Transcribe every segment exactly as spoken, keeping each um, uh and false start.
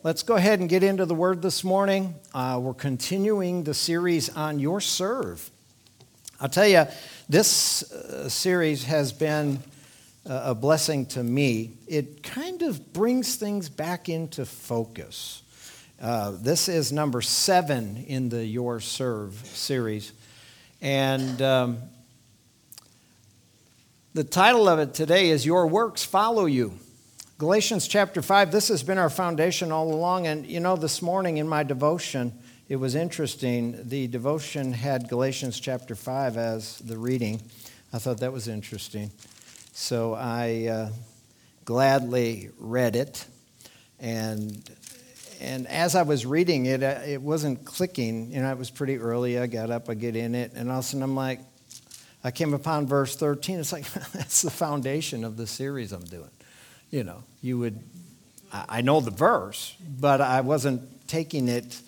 Let's go ahead and get into the Word this morning. Uh, we're continuing the series on Your Serve. I'll tell you, this uh, series has been uh, a blessing to me. It kind of brings things back into focus. Uh, this is number seven in the Your Serve series. And um, the title of it today is Your Works Follow You. Galatians chapter five, this has been our foundation all along. And you know, this morning in my devotion, it was interesting. The devotion had Galatians chapter five as the reading. I thought that was interesting. So I uh, gladly read it. And and as I was reading it, uh, it wasn't clicking. You know, it was pretty early. I got up, I get in it, and all of a sudden I'm like, I came upon verse thirteen. It's like, that's the foundation of the series I'm doing. You know, you would, I know the verse, but I wasn't taking it.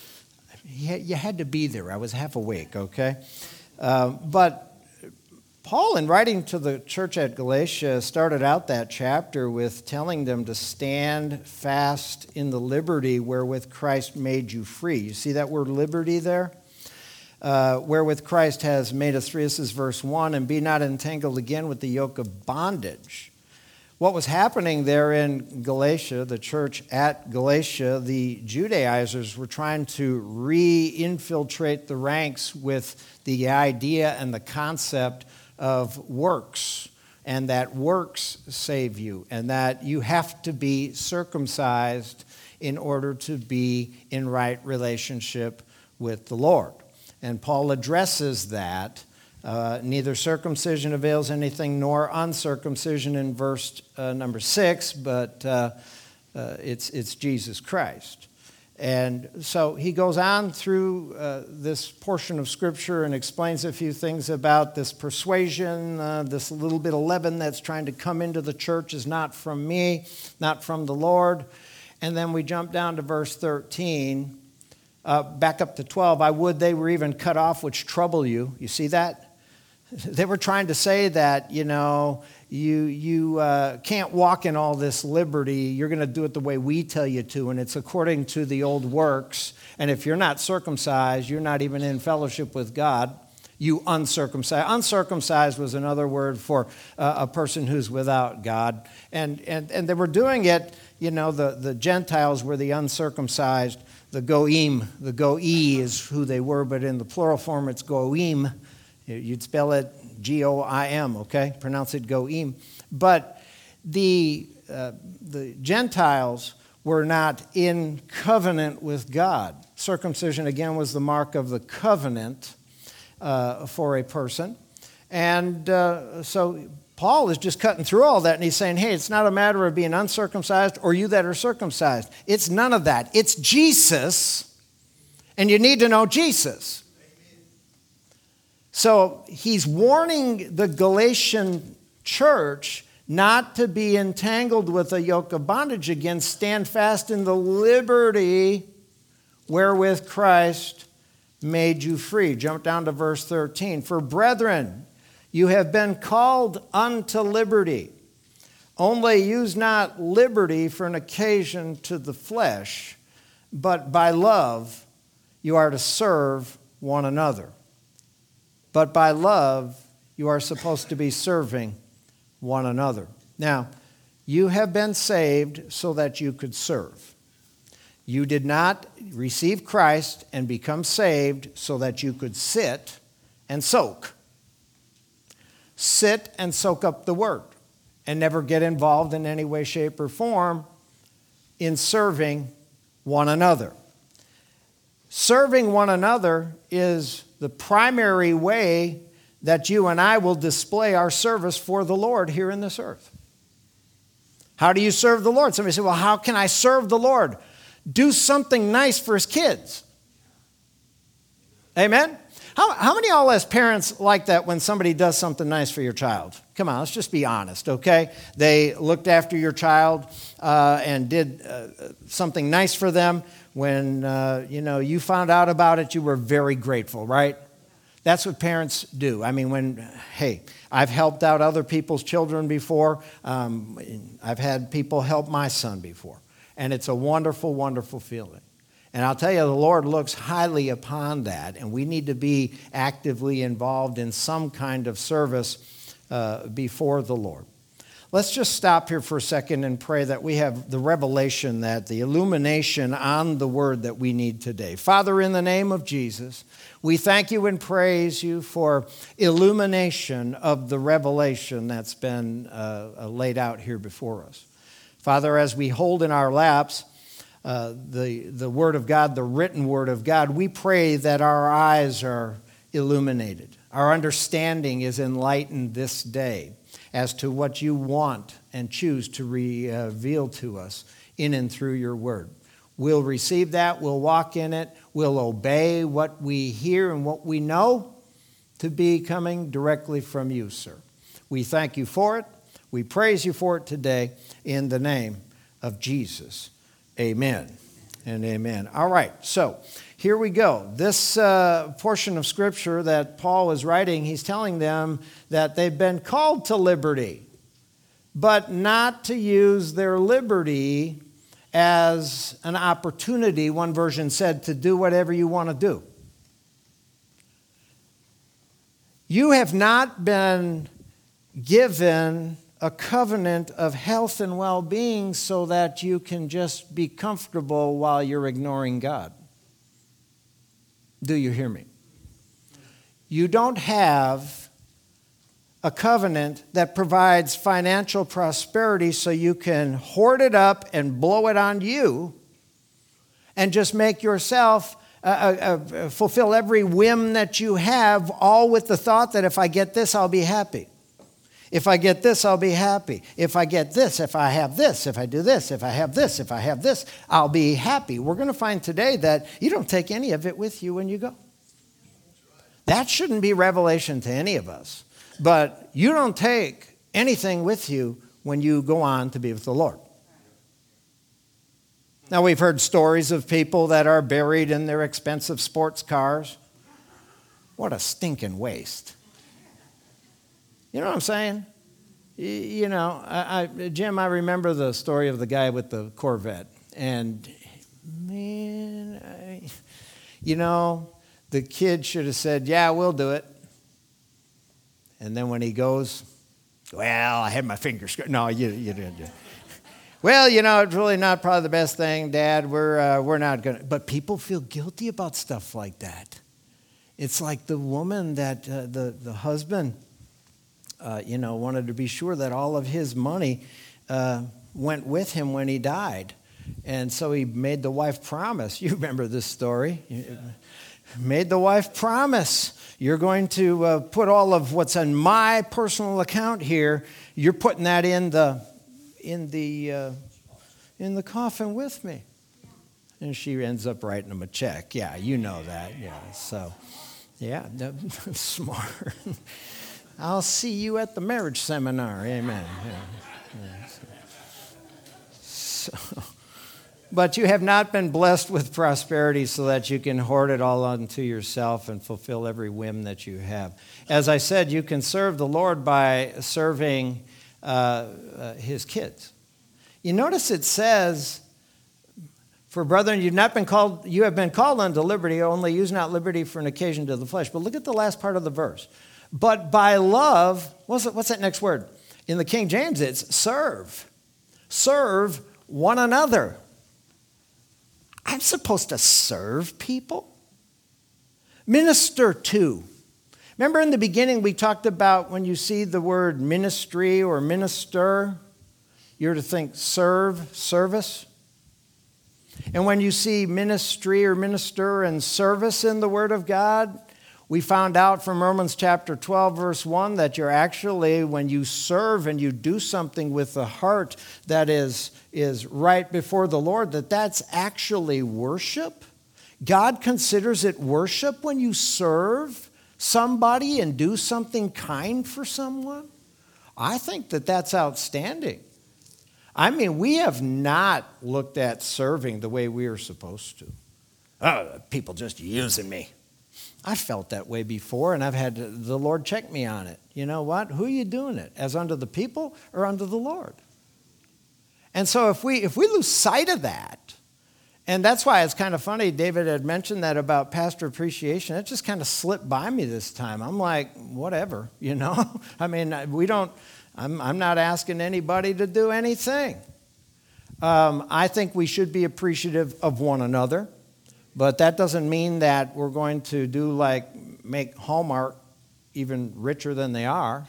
You had to be there. I was half awake, okay? Uh, but Paul, in writing to the church at Galatia, started out that chapter with telling them to stand fast in the liberty wherewith Christ made you free. You see that word liberty there? Uh, wherewith Christ has made us free. This is verse one, and be not entangled again with the yoke of bondage. What was happening there in Galatia, the church at Galatia, the Judaizers were trying to re-infiltrate the ranks with the idea and the concept of works, and that works save you, and that you have to be circumcised in order to be in right relationship with the Lord. And Paul addresses that. Uh, neither circumcision avails anything nor uncircumcision in verse uh, number six, but uh, uh, it's it's Jesus Christ. And so he goes on through uh, this portion of Scripture and explains a few things about this persuasion, uh, this little bit of leaven that's trying to come into the church is not from me, not from the Lord. And then we jump down to verse thirteen, uh, back up to twelve. I would they were even cut off which trouble you. You see that? They were trying to say that, you know, you you uh, can't walk in all this liberty. You're going to do it the way we tell you to, and it's according to the old works. And if you're not circumcised, you're not even in fellowship with God. You uncircumcised. Uncircumcised was another word for uh, a person who's without God. And, and, and they were doing it, you know, the, the Gentiles were the uncircumcised. The goyim, the go'i is who they were, but in the plural form it's goyim. You'd spell it G O I M, okay? Pronounce it go'im. But the uh, the Gentiles were not in covenant with God. Circumcision, again, was the mark of the covenant uh, for a person. And uh, so Paul is just cutting through all that, and he's saying, hey, it's not a matter of being uncircumcised or you that are circumcised. It's none of that. It's Jesus, and you need to know Jesus. So he's warning the Galatian church not to be entangled with a yoke of bondage again. Stand fast in the liberty wherewith Christ made you free. Jump down to verse thirteen. For brethren, you have been called unto liberty. Only use not liberty for an occasion to the flesh, but by love you are to serve one another. But by love, you are supposed to be serving one another. Now, you have been saved so that you could serve. You did not receive Christ and become saved so that you could sit and soak. Sit and soak up the Word and never get involved in any way, shape, or form in serving one another. Serving one another is the primary way that you and I will display our service for the Lord here in this earth. How do you serve the Lord? Somebody said, well, how can I serve the Lord? Do something nice for his kids. Amen? How, how many of y'all as parents like that when somebody does something nice for your child? Come on, let's just be honest, okay? They looked after your child uh, and did uh, something nice for them. When, uh, you know, you found out about it, you were very grateful, right? That's what parents do. I mean, when, hey, I've helped out other people's children before. Um, I've had people help my son before. And it's a wonderful, wonderful feeling. And I'll tell you, the Lord looks highly upon that, and we need to be actively involved in some kind of service uh, before the Lord. Let's just stop here for a second and pray that we have the revelation, that the illumination on the word that we need today. Father, in the name of Jesus, we thank you and praise you for illumination of the revelation that's been uh, laid out here before us. Father, as we hold in our laps uh, the, the word of God, the written word of God, we pray that our eyes are illuminated. Our understanding is enlightened this day as to what you want and choose to reveal to us in and through your word. We'll receive that, we'll walk in it, we'll obey what we hear and what we know to be coming directly from you, sir. We thank you for it. We praise you for it today in the name of Jesus. Amen and amen. All right, so here we go. This uh, portion of Scripture that Paul is writing, he's telling them that they've been called to liberty, but not to use their liberty as an opportunity, one version said, to do whatever you want to do. You have not been given a covenant of health and well-being so that you can just be comfortable while you're ignoring God. Do you hear me? You don't have a covenant that provides financial prosperity so you can hoard it up and blow it on you and just make yourself uh, uh, fulfill every whim that you have, all with the thought that if I get this, I'll be happy. If I get this, I'll be happy. If I get this, if I have this, if I do this, if I have this, if I have this, I'll be happy. We're going to find today that you don't take any of it with you when you go. That shouldn't be revelation to any of us. But you don't take anything with you when you go on to be with the Lord. Now, we've heard stories of people that are buried in their expensive sports cars. What a stinking waste. You know what I'm saying? You know, I, I, Jim, I remember the story of the guy with the Corvette. And, man, I, you know, the kid should have said, yeah, we'll do it. And then when he goes, well, I had my fingers. No, you, you didn't do it. Well, you know, it's really not probably the best thing, Dad. We're, uh, we're not going to. But people feel guilty about stuff like that. It's like the woman that uh, the, the husband... Uh, you know, wanted to be sure that all of his money uh, went with him when he died. And so he made the wife promise. You remember this story. Made the wife promise. You're going to uh, put all of what's in my personal account here, you're putting that in the in the uh, in the coffin with me. And she ends up writing him a check. Yeah, you know that. Yeah. So, yeah, smart. I'll see you at the marriage seminar. Amen. Yeah. Yeah. So, but you have not been blessed with prosperity so that you can hoard it all unto yourself and fulfill every whim that you have. As I said, you can serve the Lord by serving uh, uh, his kids. You notice it says, for brethren, you've not been called, you have been called unto liberty, only use not liberty for an occasion to the flesh. But look at the last part of the verse. But by love, what's that, what's that next word? In the King James, it's serve. Serve one another. I'm supposed to serve people? Minister to. Remember in the beginning we talked about when you see the word ministry or minister, you're to think serve, service. And when you see ministry or minister and service in the Word of God, we found out from Romans chapter twelve, verse one, that you're actually, when you serve and you do something with the heart that is, is right before the Lord, that that's actually worship. God considers it worship when you serve somebody and do something kind for someone. I think that that's outstanding. I mean, we have not looked at serving the way we are supposed to. Oh, people just using me. I felt that way before, and I've had the Lord check me on it. You know what? Who are you doing it? As unto the people or unto the Lord? And so if we if we lose sight of that, and that's why it's kind of funny, David had mentioned that about pastor appreciation. It just kind of slipped by me this time. I'm like, whatever, you know? I mean, we don't, I'm, I'm not asking anybody to do anything. Um, I think we should be appreciative of one another, but that doesn't mean that we're going to do like make Hallmark even richer than they are.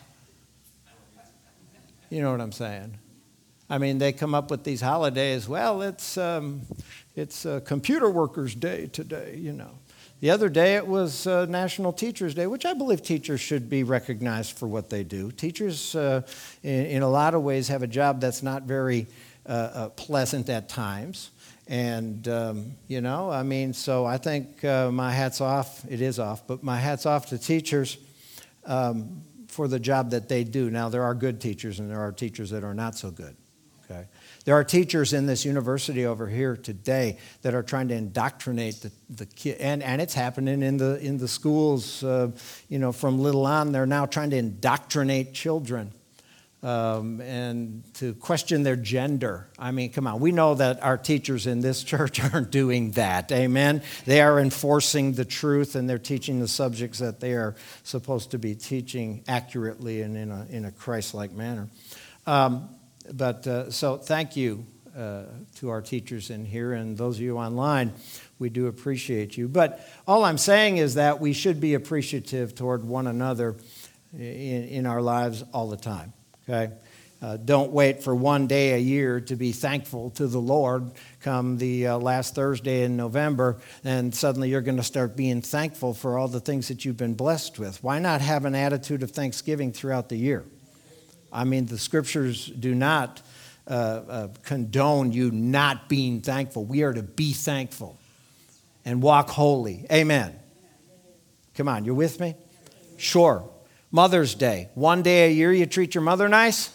You know what I'm saying? I mean, they come up with these holidays. Well, it's um, it's uh, Computer Workers' Day today, you know. The other day it was uh, National Teachers' Day, which I believe teachers should be recognized for what they do. Teachers, uh, in, in a lot of ways, have a job that's not very uh, uh, pleasant at times. And, um, you know, I mean, so I think uh, my hat's off. It is off, but my hat's off to teachers um, for the job that they do. Now, there are good teachers and there are teachers that are not so good. Okay. There are teachers in this university over here today that are trying to indoctrinate the, the kid, and, and it's happening in the in the schools, uh, you know, from little on. They're now trying to indoctrinate children um, and to question their gender. I mean, come on, we know that our teachers in this church aren't doing that, amen? They are enforcing the truth, and they're teaching the subjects that they are supposed to be teaching accurately and in a, in a Christ-like manner. Um, But uh, so thank you uh, to our teachers in here and those of you online. We do appreciate you. But all I'm saying is that we should be appreciative toward one another in, in our lives all the time. Okay? Uh, don't wait for one day a year to be thankful to the Lord come the uh, last Thursday in November, and suddenly you're going to start being thankful for all the things that you've been blessed with. Why not have an attitude of thanksgiving throughout the year? I mean, the scriptures do not uh, uh, condone you not being thankful. We are to be thankful and walk holy. Amen. Come on, you're with me? Sure. Mother's Day. One day a year you treat your mother nice?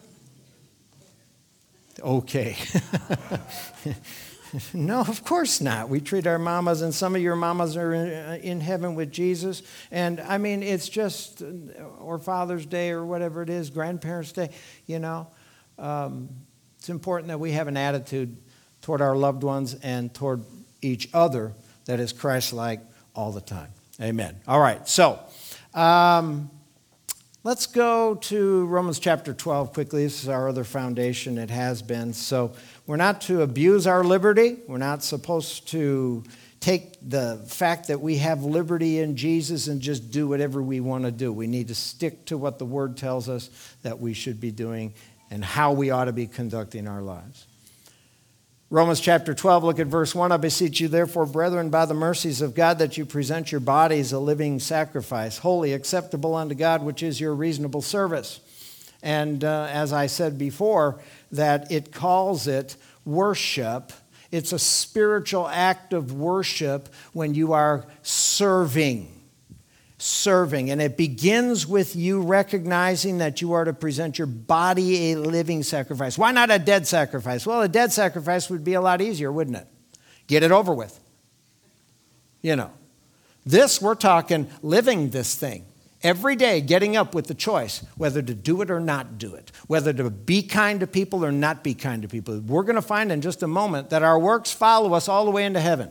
Okay. No, of course not. We treat our mamas, and some of your mamas are in, in heaven with Jesus. And, I mean, it's just, or Father's Day or whatever it is, Grandparents' Day, you know. Um, it's important that we have an attitude toward our loved ones and toward each other that is Christ-like all the time. Amen. All right, so um, let's go to Romans chapter twelve quickly. This is our other foundation. It has been. So we're not to abuse our liberty. We're not supposed to take the fact that we have liberty in Jesus and just do whatever we want to do. We need to stick to what the Word tells us that we should be doing and how we ought to be conducting our lives. Romans chapter twelve, look at verse one. I beseech you, therefore, brethren, by the mercies of God, that you present your bodies a living sacrifice, holy, acceptable unto God, which is your reasonable service. And uh, as I said before, that it calls it worship. It's a spiritual act of worship when you are serving. Serving. And it begins with you recognizing that you are to present your body a living sacrifice. Why not a dead sacrifice? Well, a dead sacrifice would be a lot easier, wouldn't it? Get it over with. You know. This, we're talking living this thing. Every day getting up with the choice whether to do it or not do it, whether to be kind to people or not be kind to people. We're going to find in just a moment that our works follow us all the way into heaven.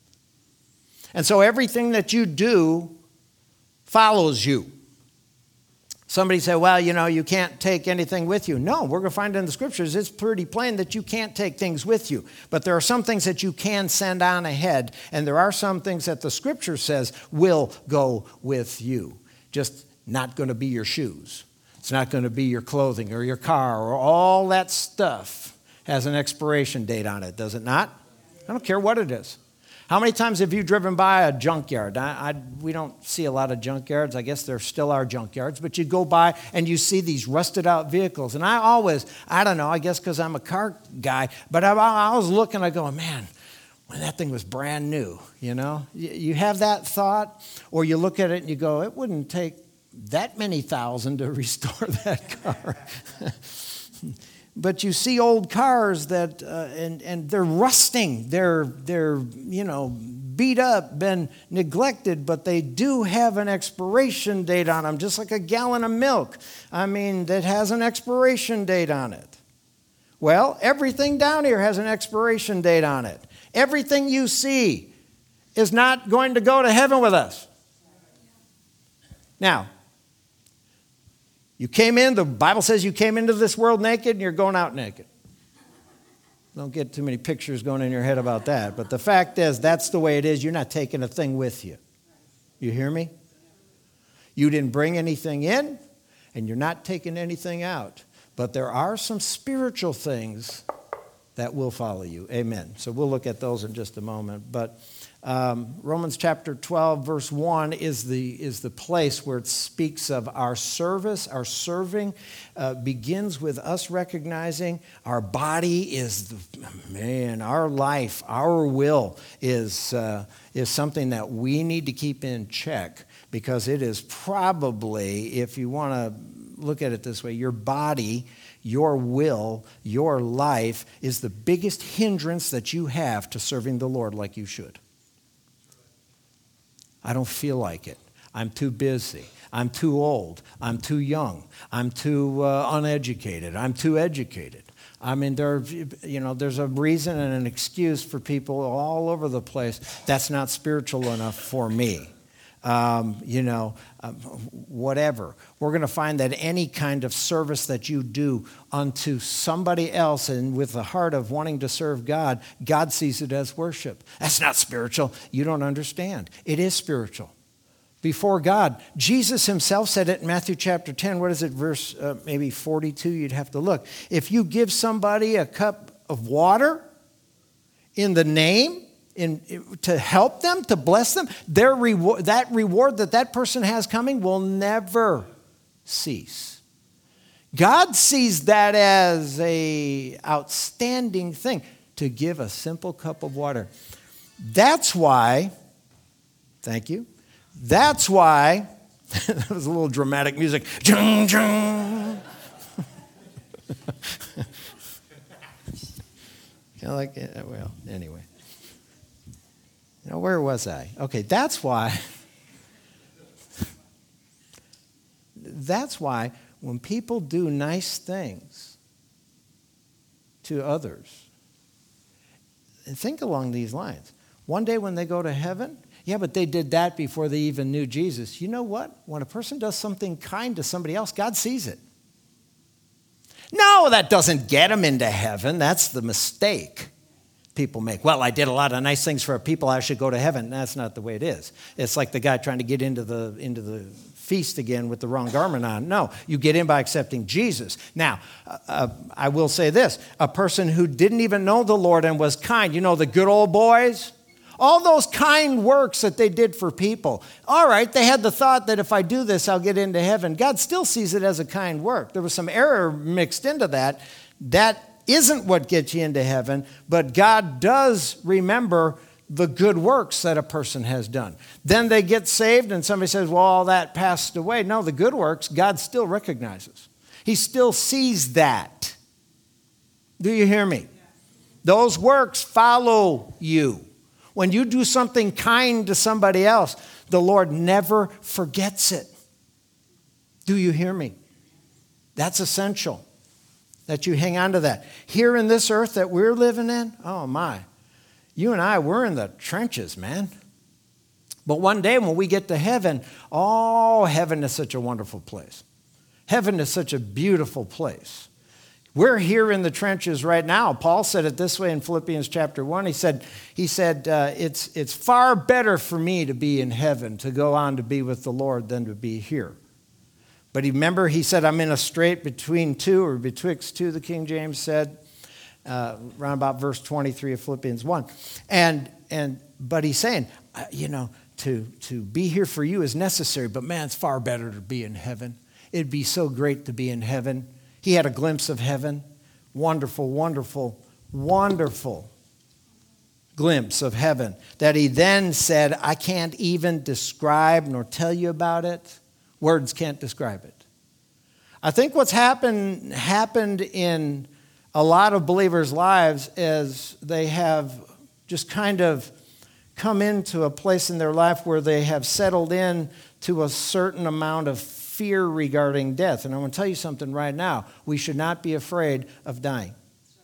And so everything that you do follows you. Somebody say, well, you know, you can't take anything with you. No, we're going to find in the scriptures it's pretty plain that you can't take things with you. But there are some things that you can send on ahead, and there are some things that the scripture says will go with you. Just not going to be your shoes. It's not going to be your clothing or your car or all that stuff has an expiration date on it, does it not? I don't care what it is. How many times have you driven by a junkyard? I, I, we don't see a lot of junkyards. I guess there still are junkyards. But you go by and you see these rusted out vehicles. And I always, I don't know, I guess because I'm a car guy, but I, I was looking, I go, man, when that thing was brand new, you know? You have that thought, or you look at it and you go, it wouldn't take that many thousand to restore that car. But you see old cars that, uh, and, and they're rusting. They're, they're, you know, beat up, been neglected, but they do have an expiration date on them, just like a gallon of milk. I mean, that has an expiration date on it. Well, everything down here has an expiration date on it. Everything you see is not going to go to heaven with us. Now, you came in, the Bible says you came into this world naked and you're going out naked. Don't get too many pictures going in your head about that. But the fact is, that's the way it is. You're not taking a thing with you. You hear me? You didn't bring anything in, and you're not taking anything out. But there are some spiritual things that will follow you. Amen. So we'll look at those in just a moment. But um, Romans chapter twelve, verse one is the, is the place where it speaks of our service. Our serving uh, begins with us recognizing our body is, the, man, our life, our will is, uh, is something that we need to keep in check, because it is probably, if you want to look at it this way, your body, your will, your life is the biggest hindrance that you have to serving the Lord like you should. I don't feel like it. I'm too busy. I'm too old. I'm too young. I'm too uh, uneducated. I'm too educated. I mean, there, you know, there's a reason and an excuse for people all over the place. That's not spiritual enough for me. Um, you know, uh, whatever. We're going to find that any kind of service that you do unto somebody else and with the heart of wanting to serve God, God sees it as worship. That's not spiritual. You don't understand. It is spiritual. Before God, Jesus himself said it in Matthew chapter ten. What is it? Verse uh, maybe forty-two. You'd have to look. If you give somebody a cup of water in the name, In, to help them, to bless them, their reward, that reward that that person has coming will never cease. God sees that as a outstanding thing, to give a simple cup of water. That's why, thank you, that's why, that was a little dramatic music. Jung, jung. Kind of like, well, anyway. Now, where was I? Okay, that's why, that's why when people do nice things to others, think along these lines. One day when they go to heaven, yeah, but they did that before they even knew Jesus. You know what? When a person does something kind to somebody else, God sees it. No, that doesn't get them into heaven. That's the mistake people make. Well, I did a lot of nice things for people, I should go to heaven. That's not the way it is. It's like the guy trying to get into the into the feast again with the wrong garment on. No, you get in by accepting Jesus. Now, uh, I will say this. A person who didn't even know the Lord and was kind, you know, the good old boys, all those kind works that they did for people. All right, they had the thought that if I do this, I'll get into heaven. God still sees it as a kind work. There was some error mixed into that. That isn't what gets you into heaven, but God does remember the good works that a person has done. Then they get saved and somebody says, well, all that passed away. No, the good works, God still recognizes. He still sees that. Do you hear me? Those works follow you. When you do something kind to somebody else, the Lord never forgets it. Do you hear me? That's essential, that you hang on to that. Here in this earth that we're living in, oh my, you and I, we're in the trenches, man. But one day when we get to heaven, oh, heaven is such a wonderful place. Heaven is such a beautiful place. We're here in the trenches right now. Paul said it this way in Philippians chapter one. He said, he said uh, it's, it's far better for me to be in heaven, to go on to be with the Lord, than to be here. But remember, he said, I'm in a strait between two, or betwixt two, the King James said, uh, around about verse twenty-three of Philippians one. And, and, but he's saying, uh, you know, to, to be here for you is necessary, but man, it's far better to be in heaven. It'd be so great to be in heaven. He had a glimpse of heaven. Wonderful, wonderful, wonderful glimpse of heaven that he then said, I can't even describe nor tell you about it. Words can't describe it. I think what's happened happened in a lot of believers' lives is they have just kind of come into a place in their life where they have settled in to a certain amount of fear regarding death. And I want to tell you something right now. We should not be afraid of dying.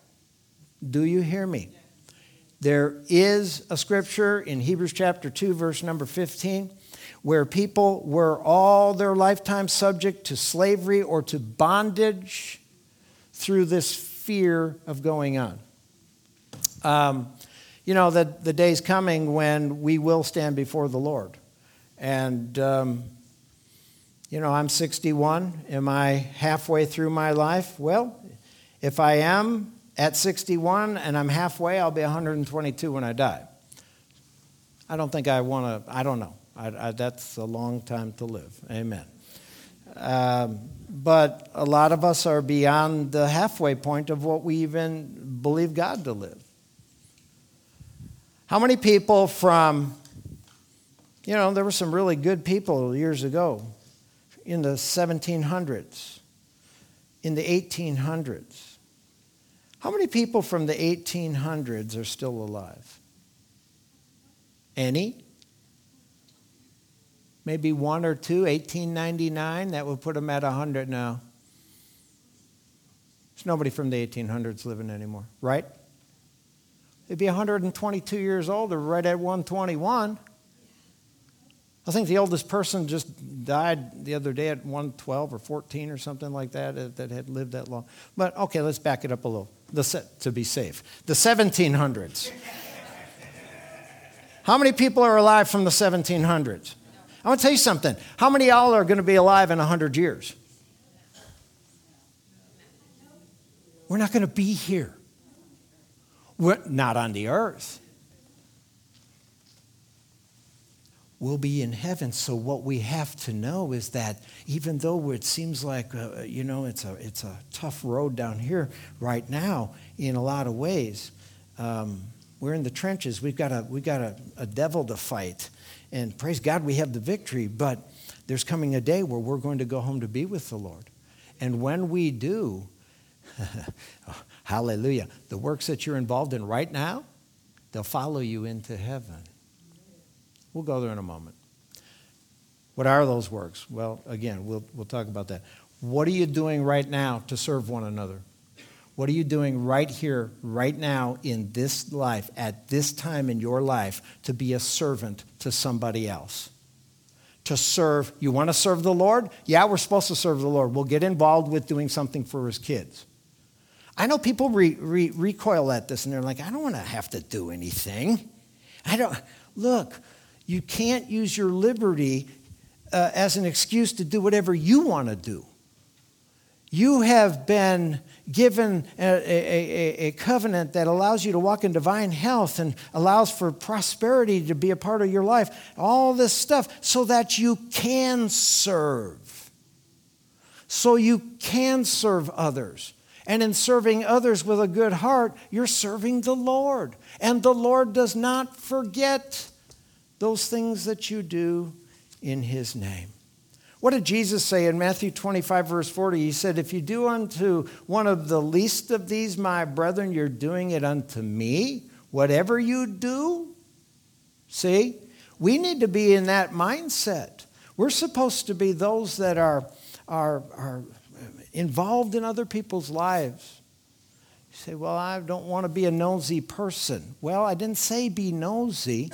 Do you hear me? There is a scripture in Hebrews chapter two, verse number fifteen, where people were all their lifetime subject to slavery or to bondage through this fear of going on. Um, you know, the, the day's coming when we will stand before the Lord. And, um, you know, I'm sixty-one. Am I halfway through my life? Well, if I am at sixty-one and I'm halfway, I'll be one hundred twenty-two when I die. I don't think I want to, I don't know. I, I, that's a long time to live. Amen. Um, but a lot of us are beyond the halfway point of what we even believe God to live. How many people from, you know, there were some really good people years ago in the seventeen hundreds, in the eighteen hundreds. How many people from the eighteen hundreds are still alive? Any? Maybe one or two, eighteen ninety-nine, that would put them at one hundred now. There's nobody from the eighteen hundreds living anymore, right? They'd be one hundred twenty-two years old, or right at one twenty-one. I think the oldest person just died the other day at one twelve or fourteen or something like that, that had lived that long. But okay, let's back it up a little the, to be safe. The seventeen hundreds. How many people are alive from the seventeen hundreds? I want to tell you something. How many of y'all are going to be alive in one hundred years? We're not going to be here. We're not on the earth. We'll be in heaven. So what we have to know is that even though it seems like, uh, you know, it's a it's a tough road down here right now in a lot of ways, um, we're in the trenches. We've got a we've got a, a devil to fight. And praise God, we have the victory, but there's coming a day where we're going to go home to be with the Lord. And when we do, oh, hallelujah, the works that you're involved in right now, they'll follow you into heaven. We'll go there in a moment. What are those works? Well, again, we'll we'll talk about that. What are you doing right now to serve one another? What are you doing right here, right now, in this life, at this time in your life, to be a servant to somebody else? To serve. You want to serve the Lord? Yeah, we're supposed to serve the Lord. We'll get involved with doing something for his kids. I know people re, re, recoil at this, and they're like, I don't want to have to do anything. I don't. Look, you can't use your liberty uh, as an excuse to do whatever you want to do. You have been given a, a, a covenant that allows you to walk in divine health and allows for prosperity to be a part of your life. All this stuff so that you can serve. So you can serve others. And in serving others with a good heart, you're serving the Lord. And the Lord does not forget those things that you do in his name. What did Jesus say in Matthew twenty-five, verse forty? He said, if you do unto one of the least of these, my brethren, you're doing it unto me. Whatever you do, see, we need to be in that mindset. We're supposed to be those that are, are, are involved in other people's lives. You say, well, I don't want to be a nosy person. Well, I didn't say be nosy.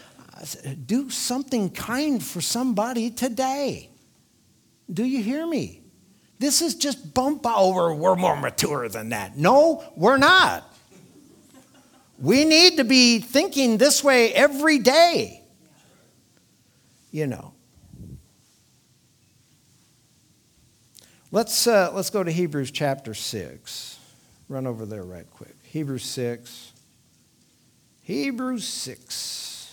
Do something kind for somebody today. Do you hear me? This is just bump over, we're more mature than that. No, we're not. We need to be thinking this way every day. You know. Let's, uh, let's go to Hebrews chapter six. Run over there right quick. Hebrews six. Hebrews six.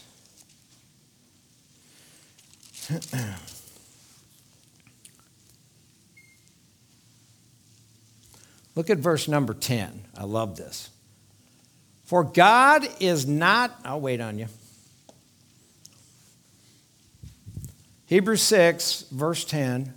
Look at verse number ten. I love this. For God is not, I'll wait on you. Hebrews six, verse ten.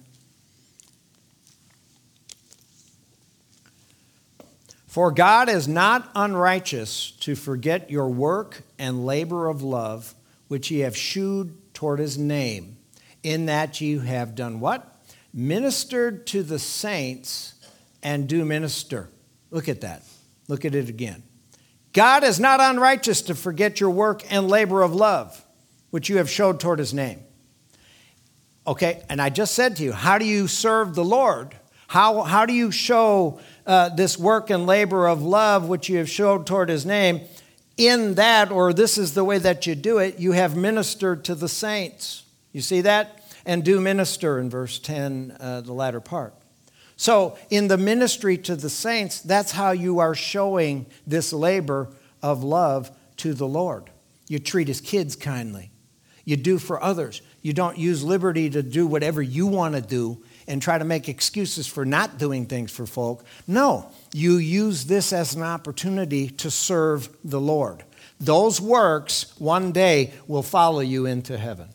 For God is not unrighteous to forget your work and labor of love, which ye have shewed toward his name, in that you have done what? Ministered to the saints and do minister. Look at that. Look at it again. God is not unrighteous to forget your work and labor of love, which you have showed toward his name. Okay, and I just said to you, how do you serve the Lord? How, how do you show uh, this work and labor of love, which you have showed toward his name? In that, or this is the way that you do it, you have ministered to the saints. You see that? And do minister in verse ten, uh, the latter part. So in the ministry to the saints, that's how you are showing this labor of love to the Lord. You treat his kids kindly. You do for others. You don't use liberty to do whatever you want to do and try to make excuses for not doing things for folk. No, you use this as an opportunity to serve the Lord. Those works one day will follow you into heaven.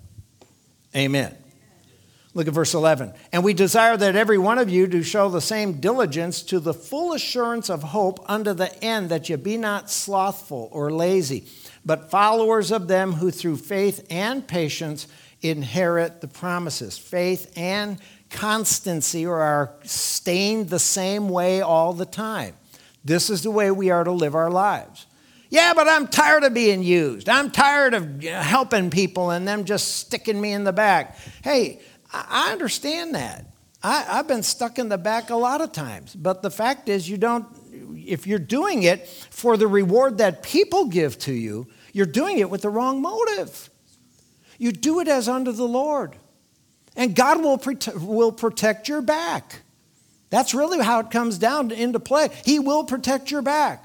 Amen. Look at verse eleven. And we desire that every one of you do show the same diligence to the full assurance of hope unto the end, that ye be not slothful or lazy, but followers of them who through faith and patience inherit the promises. Faith and constancy, or are staying the same way all the time. This is the way we are to live our lives. Yeah, but I'm tired of being used. I'm tired of helping people and them just sticking me in the back. Hey, I understand that. I, I've been stuck in the back a lot of times. But the fact is, you don't, if you're doing it for the reward that people give to you, you're doing it with the wrong motive. You do it as unto the Lord. And God will, prote- will protect your back. That's really how it comes down into play. He will protect your back.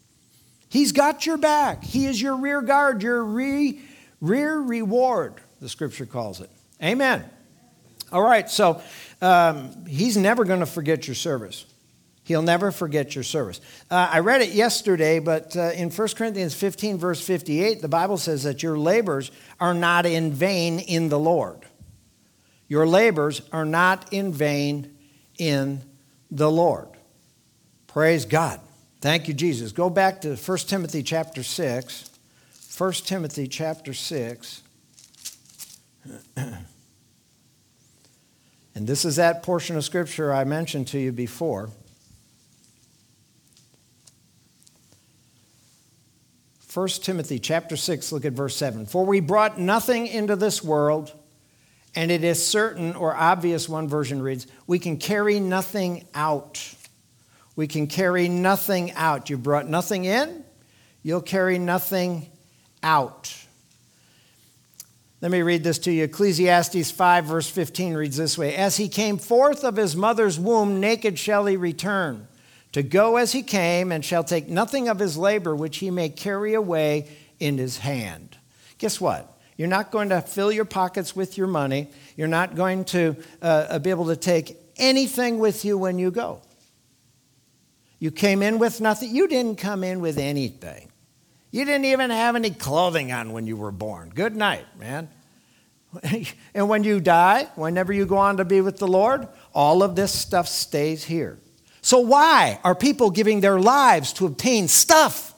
He's got your back. He is your rear guard, your re- rear reward, the scripture calls it. Amen. All right, so um, he's never going to forget your service. He'll never forget your service. Uh, I read it yesterday, but uh, in First Corinthians fifteen, verse fifty-eight, the Bible says that your labors are not in vain in the Lord. Your labors are not in vain in the Lord. Praise God. Thank you, Jesus. Go back to First Timothy chapter six. First Timothy chapter six. And this is that portion of Scripture I mentioned to you before. First Timothy chapter six, look at verse seven. For we brought nothing into this world, and it is certain, or obvious, one version reads, we can carry nothing out. We can carry nothing out. You brought nothing in, you'll carry nothing out. Let me read this to you. Ecclesiastes five, verse fifteen reads this way. As he came forth of his mother's womb, naked shall he return, to go as he came, and shall take nothing of his labor, which he may carry away in his hand. Guess what? You're not going to fill your pockets with your money. You're not going to uh, be able to take anything with you when you go. You came in with nothing. You didn't come in with anything. You didn't even have any clothing on when you were born. Good night, man. And when you die, whenever you go on to be with the Lord, all of this stuff stays here. So why are people giving their lives to obtain stuff?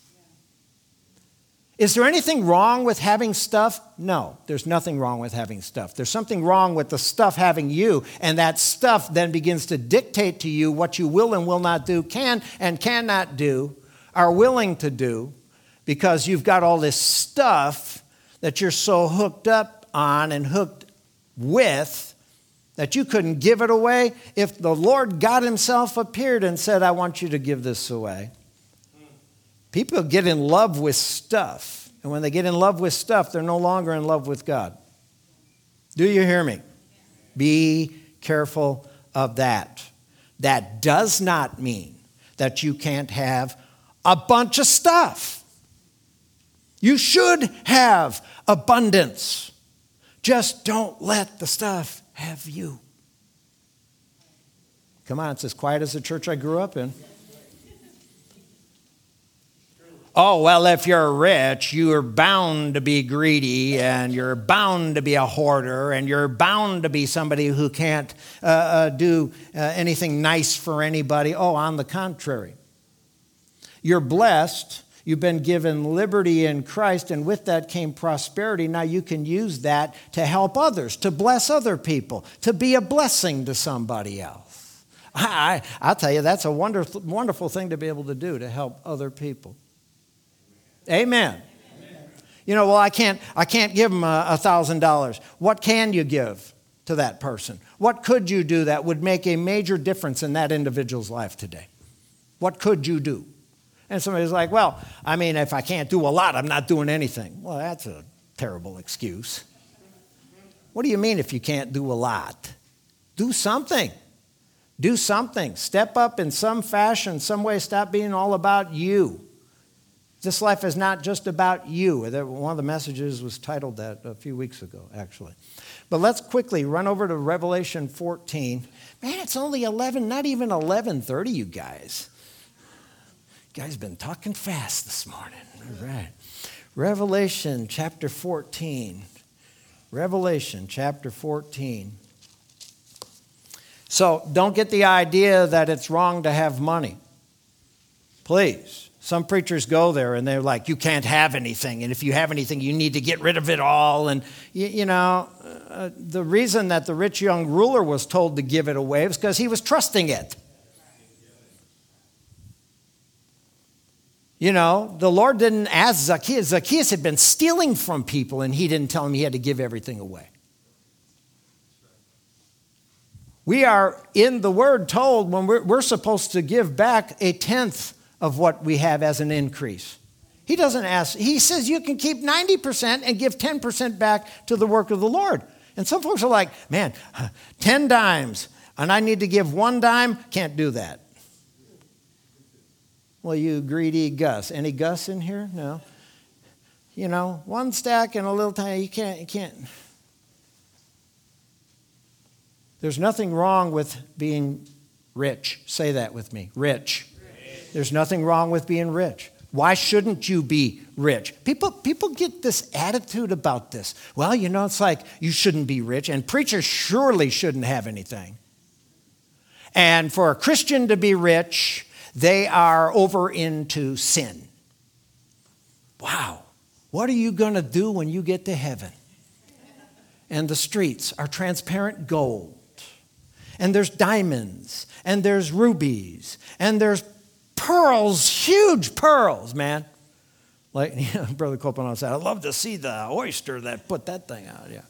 Is there anything wrong with having stuff? No, there's nothing wrong with having stuff. There's something wrong with the stuff having you, and that stuff then begins to dictate to you what you will and will not do, can and cannot do, are willing to do, because you've got all this stuff that you're so hooked up on and hooked with that you couldn't give it away. If the Lord God himself appeared and said, I want you to give this away. People get in love with stuff. And when they get in love with stuff, they're no longer in love with God. Do you hear me? Be careful of that. That does not mean that you can't have a bunch of stuff. You should have abundance. Just don't let the stuff have you. Come on, it's as quiet as the church I grew up in. Oh, well, if you're rich, you're bound to be greedy, and you're bound to be a hoarder, and you're bound to be somebody who can't uh, uh, do uh, anything nice for anybody. Oh, on the contrary. You're blessed. You've been given liberty in Christ, and with that came prosperity. Now you can use that to help others, to bless other people, to be a blessing to somebody else. I, I'll tell you, that's a wonderful, wonderful thing to be able to do, to help other people. Amen. You know, well, I can't, I can't give them a thousand dollars. What can you give to that person? What could you do that would make a major difference in that individual's life today? What could you do? And somebody's like, well, I mean, if I can't do a lot, I'm not doing anything. Well, that's a terrible excuse. What do you mean if you can't do a lot? Do something. Do something. Step up in some fashion, some way. Stop being all about you. This life is not just about you. One of the messages was titled that a few weeks ago, actually. But let's quickly run over to Revelation fourteen. Man, it's only eleven, not even eleven thirty, you guys. You guys been talking fast this morning. All right. Revelation chapter fourteen. Revelation chapter fourteen. So don't get the idea that it's wrong to have money. Please. Some preachers go there and they're like, you can't have anything. And if you have anything, you need to get rid of it all. And, you, you know, uh, the reason that the rich young ruler was told to give it away was because he was trusting it. You know, the Lord didn't ask Zacchaeus. Zacchaeus had been stealing from people and he didn't tell him he had to give everything away. We are in the Word told when we're, we're supposed to give back a tenth of what we have as an increase. He doesn't ask. He says you can keep ninety percent and give ten percent back to the work of the Lord. And some folks are like, man, ten dimes, and I need to give one dime? Can't do that. Well, you greedy Gus. Any Gus in here? No. You know, one stack and a little tiny, you can't, you can't. There's nothing wrong with being rich. Say that with me. Rich. There's nothing wrong with being rich. Why shouldn't you be rich? People, people get this attitude about this. Well, you know, it's like you shouldn't be rich, and preachers surely shouldn't have anything. And for a Christian to be rich, they are over into sin. Wow. What are you going to do when you get to heaven? And the streets are transparent gold. And there's diamonds. And there's rubies. And there's pearls, huge pearls, man. Like, you know, Brother Copeland said, I'd love to see the oyster that put that thing out. Yeah.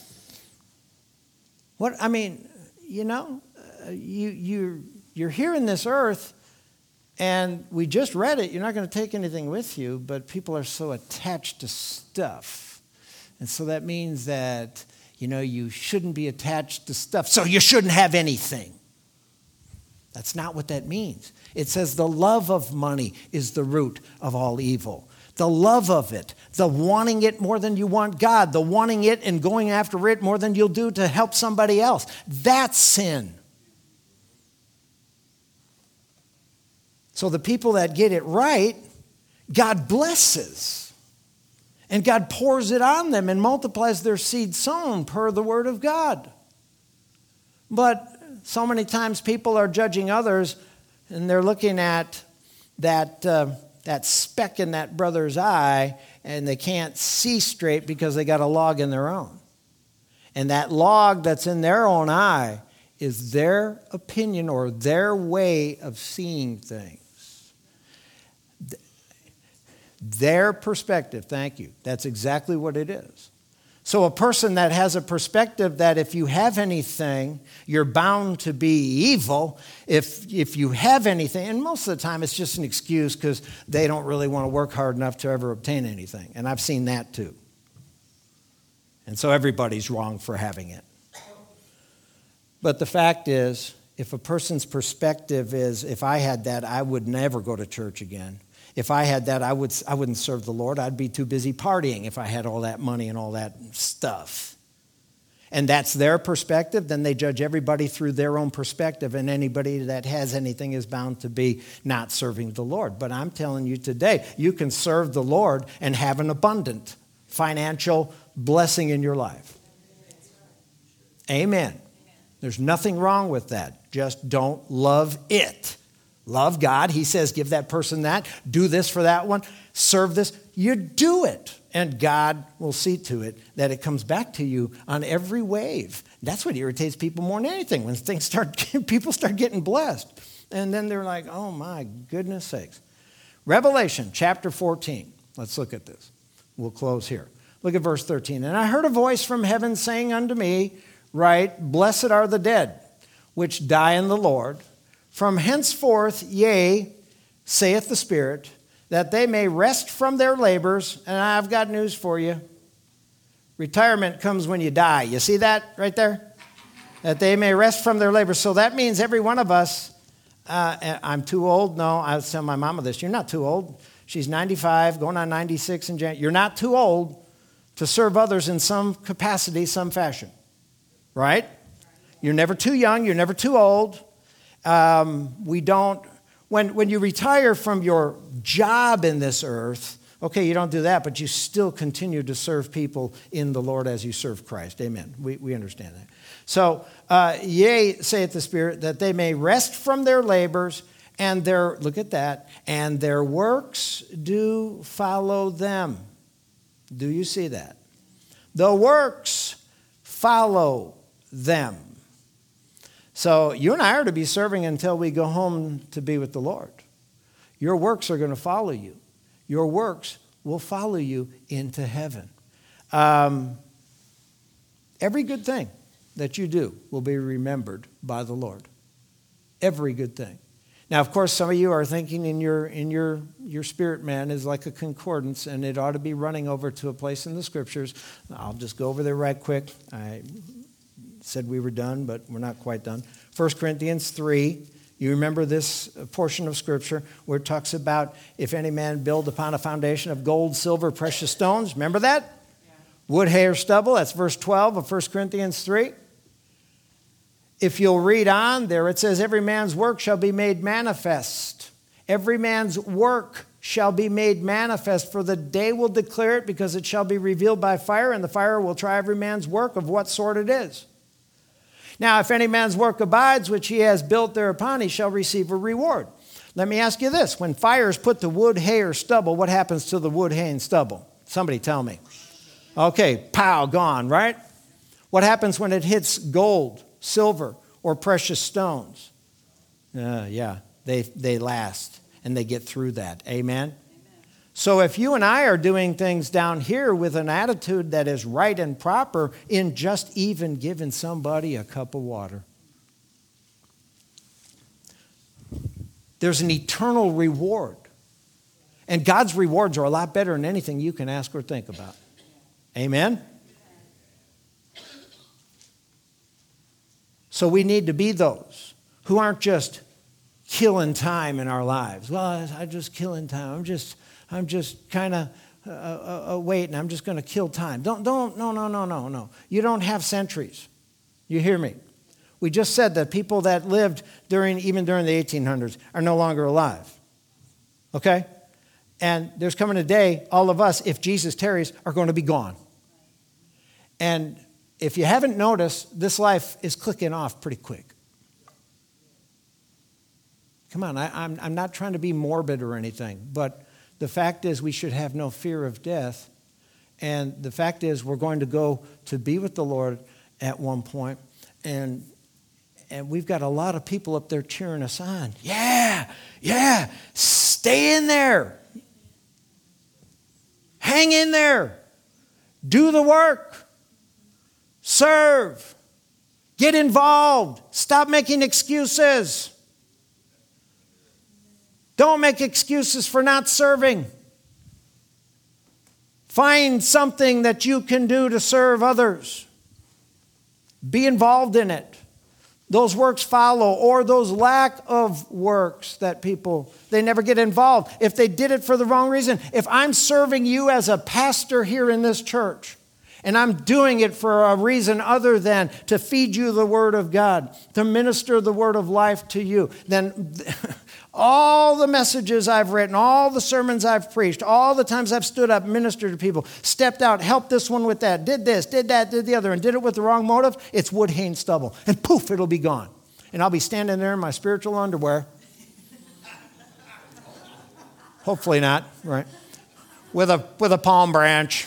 What, I mean, you know, uh, you, you, you're here in this earth, and we just read it. You're not going to take anything with you, but people are so attached to stuff. And so that means that, you know, you shouldn't be attached to stuff, so you shouldn't have anything. That's not what that means. It says the love of money is the root of all evil. The love of it, the wanting it more than you want God, the wanting it and going after it more than you'll do to help somebody else. That's sin. So the people that get it right, God blesses. And God pours it on them and multiplies their seed sown per the word of God. But so many times people are judging others and they're looking at that, uh, that speck in that brother's eye and they can't see straight because they got a log in their own. And that log that's in their own eye is their opinion or their way of seeing things. Their perspective, thank you. That's exactly what it is. So a person that has a perspective that if you have anything, you're bound to be evil. If, if you have anything, and most of the time it's just an excuse because they don't really want to work hard enough to ever obtain anything. And I've seen that too. And so everybody's wrong for having it. But the fact is, if a person's perspective is, if I had that, I would never go to church again. If I had that, I, would, I wouldn't serve the Lord. I'd be too busy partying if I had all that money and all that stuff. And that's their perspective, then they judge everybody through their own perspective, and anybody that has anything is bound to be not serving the Lord. But I'm telling you today, you can serve the Lord and have an abundant financial blessing in your life. Amen. There's nothing wrong with that. Just don't love it. Love God. He says, give that person that. Do this for that one. Serve this. You do it. And God will see to it that it comes back to you on every wave. That's what irritates people more than anything. When things start, people start getting blessed. And then they're like, oh my goodness sakes. Revelation chapter fourteen. Let's look at this. We'll close here. Look at verse thirteen. And I heard a voice from heaven saying unto me, Write, Blessed are the dead, which die in the Lord. From henceforth, yea, saith the Spirit, that they may rest from their labors. And I've got news for you. Retirement comes when you die. You see that right there? That they may rest from their labors. So that means every one of us, uh, I'm too old. No, I was telling my mama this. You're not too old. She's ninety-five, going on ninety-six in January. You're not too old to serve others in some capacity, some fashion. Right? You're never too young. You're never too old. Um, we don't, when, when you retire from your job in this earth, okay, you don't do that, but you still continue to serve people in the Lord as you serve Christ. Amen. We, we understand that. So, uh, yea, saith the Spirit, that they may rest from their labors and their, look at that, and their works do follow them. Do you see that? The works follow them. So you and I are to be serving until we go home to be with the Lord. Your works are going to follow you. Your works will follow you into heaven. Um, every good thing that you do will be remembered by the Lord. Every good thing. Now, of course, some of you are thinking in your in your your spirit man is like a concordance, and it ought to be running over to a place in the Scriptures. I'll just go over there right quick. I said we were done, but we're not quite done. First Corinthians three. You remember this portion of Scripture where it talks about if any man build upon a foundation of gold, silver, precious stones. Remember that? Yeah. Wood, hay, or stubble. That's verse twelve of First Corinthians three. If you'll read on there, it says, every man's work shall be made manifest. Every man's work shall be made manifest, for the day will declare it, because it shall be revealed by fire, and the fire will try every man's work of what sort it is. Now, if any man's work abides, which he has built thereupon, he shall receive a reward. Let me ask you this. When fires put the wood, hay, or stubble, what happens to the wood, hay, and stubble? Somebody tell me. Okay, pow, gone, right? What happens when it hits gold, silver, or precious stones? Uh, yeah, they, they last, and they get through that. Amen? So if you and I are doing things down here with an attitude that is right and proper in just even giving somebody a cup of water, there's an eternal reward. And God's rewards are a lot better than anything you can ask or think about. Amen? So we need to be those who aren't just killing time in our lives. Well, I'm just killing time. I'm just... I'm just kind of uh, uh, uh, waiting. I'm just going to kill time. Don't, don't, no, no, no, no, no. You don't have centuries. You hear me? We just said that people that lived during, even during the eighteen hundreds are no longer alive. Okay? And there's coming a day, all of us, if Jesus tarries, are going to be gone. And if you haven't noticed, this life is clicking off pretty quick. Come on, I, I'm, I'm not trying to be morbid or anything, but the fact is we should have no fear of death. And the fact is we're going to go to be with the Lord at one point. And, and we've got a lot of people up there cheering us on. Yeah, yeah, stay in there. Hang in there. Do the work. Serve. Get involved. Stop making excuses. Don't make excuses for not serving. Find something that you can do to serve others. Be involved in it. Those works follow, or those lack of works that people, they never get involved. If they did it for the wrong reason. If I'm serving you as a pastor here in this church, and I'm doing it for a reason other than to feed you the Word of God, to minister the Word of life to you, then all the messages I've written, all the sermons I've preached, all the times I've stood up, ministered to people, stepped out, helped this one with that, did this, did that, did the other, and did it with the wrong motive, it's wood, hay, and stubble. And poof, it'll be gone. And I'll be standing there in my spiritual underwear. Hopefully not, right? With a, with a palm branch.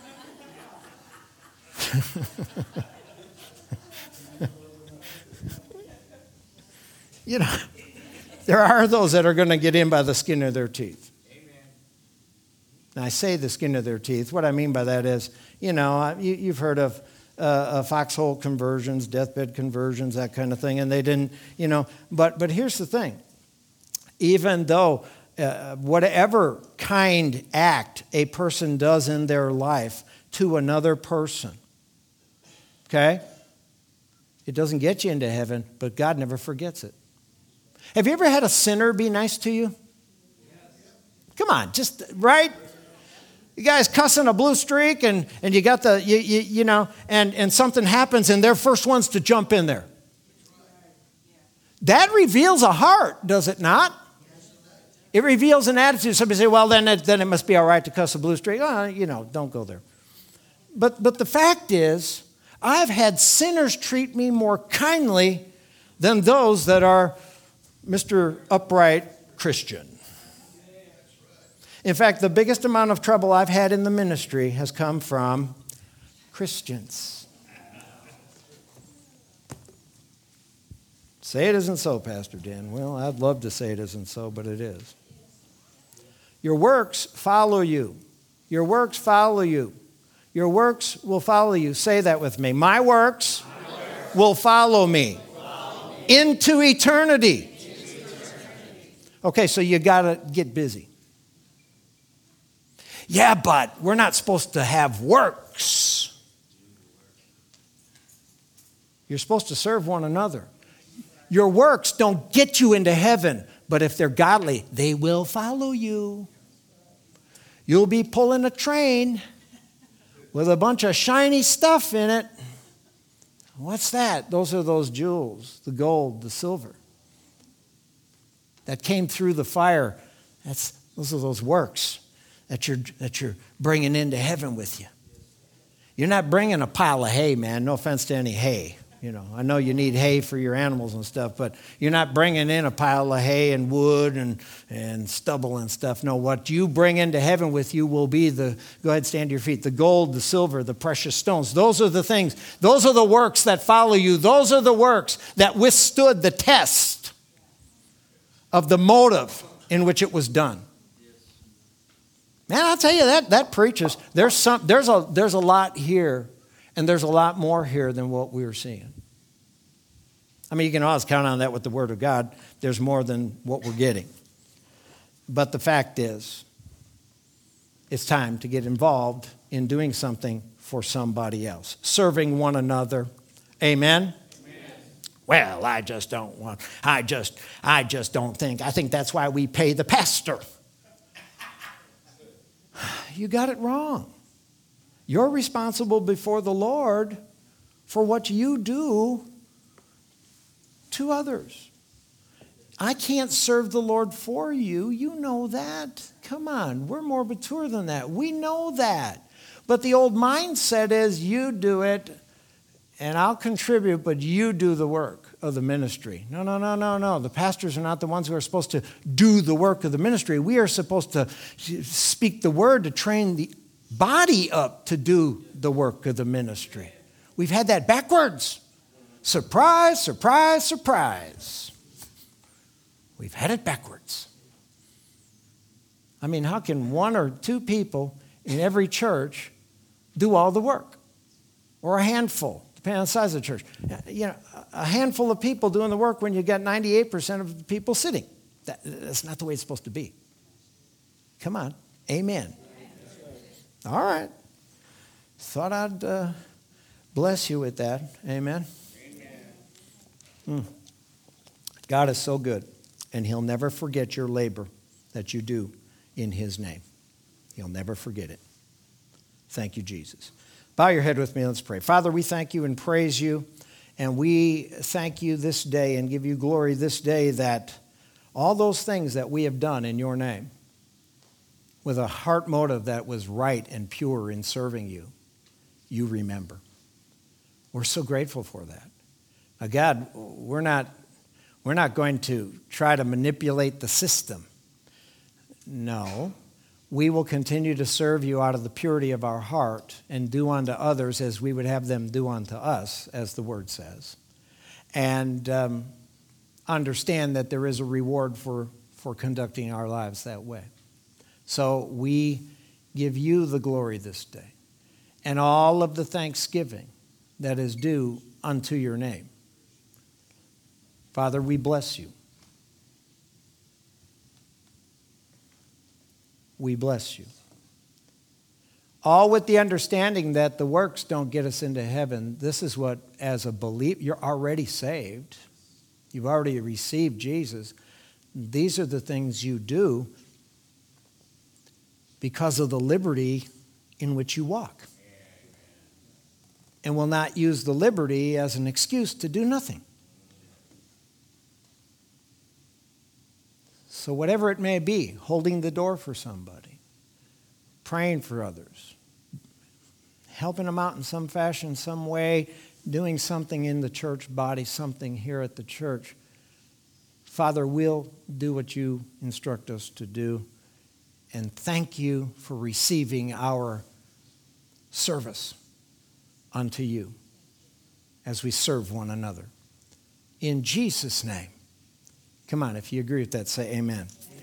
You know, there are those that are going to get in by the skin of their teeth. Amen. And I say the skin of their teeth. What I mean by that is, you know, you, you've heard of uh, uh, foxhole conversions, deathbed conversions, that kind of thing, and they didn't, you know. But but here's the thing. Even though uh, whatever kind act a person does in their life to another person, okay, it doesn't get you into heaven, but God never forgets it. Have you ever had a sinner be nice to you? Come on, just, right? You guys cussing a blue streak and, and you got the, you, you, you know, and, and something happens and they're first ones to jump in there. That reveals a heart, does it not? It reveals an attitude. Somebody say, well, then it, then it must be all right to cuss a blue streak. Oh, you know, don't go there. But, but the fact is, I've had sinners treat me more kindly than those that are Mister Upright Christian. In fact, the biggest amount of trouble I've had in the ministry has come from Christians. Say it isn't so, Pastor Dan. Well, I'd love to say it isn't so, but it is. Your works follow you. Your works follow you. Your works will follow you. Say that with me. My works, My works will follow me, will follow me. Into eternity. Into eternity. Okay, so you got to get busy. Yeah, but we're not supposed to have works. You're supposed to serve one another. Your works don't get you into heaven, but if they're godly, they will follow you. You'll be pulling a train with a bunch of shiny stuff in it. What's that? Those are those jewels, the gold, the silver that came through the fire. That's, those are those works that you're, that you're bringing into heaven with you. You're not bringing a pile of hay, man. No offense to any hay. You know, I know you need hay for your animals and stuff, but you're not bringing in a pile of hay and wood and, and stubble and stuff. No, what you bring into heaven with you will be the, go ahead, stand to your feet, the gold, the silver, the precious stones. Those are the things, those are the works that follow you. Those are the works that withstood the test of the motive in which it was done. Man, I'll tell you, that, that preaches. There's, some, there's, a, there's a lot here. And there's a lot more here than what we were seeing. I mean, you can always count on that with the Word of God. There's more than what we're getting. But the fact is, it's time to get involved in doing something for somebody else. Serving one another. Amen? Amen. Well, I just don't want, I just, I just don't think. I think that's why we pay the pastor. You got it wrong. You're responsible before the Lord for what you do to others. I can't serve the Lord for you. You know that. Come on, we're more mature than that. We know that. But the old mindset is you do it and I'll contribute, but you do the work of the ministry. No, no, no, no, no. The pastors are not the ones who are supposed to do the work of the ministry. We are supposed to speak the word to train the body up to do the work of the ministry. We've had that backwards. Surprise, surprise, surprise. We've had it backwards. I mean, how can one or two people in every church do all the work? Or a handful, depending on the size of the church. You know, a handful of people doing the work when you got ninety-eight percent of the people sitting. That, that's not the way it's supposed to be. Come on. Amen. All right. Thought I'd uh, bless you with that. Amen. Amen. Mm. God is so good, and he'll never forget your labor that you do in his name. He'll never forget it. Thank you, Jesus. Bow your head with me. Let's pray. Father, we thank you and praise you, and we thank you this day and give you glory this day that all those things that we have done in your name, with a heart motive that was right and pure in serving you, you remember. We're so grateful for that. Now, God, we're not, we're not going to try to manipulate the system. No, we will continue to serve you out of the purity of our heart and do unto others as we would have them do unto us, as the word says. And um, understand that there is a reward for, for conducting our lives that way. So we give you the glory this day and all of the thanksgiving that is due unto your name. Father, we bless you. We bless you. All with the understanding that the works don't get us into heaven. This is what, as a believer, you're already saved. You've already received Jesus. These are the things you do because of the liberty in which you walk. And will not use the liberty as an excuse to do nothing. So whatever it may be, holding the door for somebody, praying for others, helping them out in some fashion, some way, doing something in the church body, something here at the church. Father, we'll do what you instruct us to do. And thank you for receiving our service unto you as we serve one another. In Jesus' name. Come on, if you agree with that, say amen. Amen.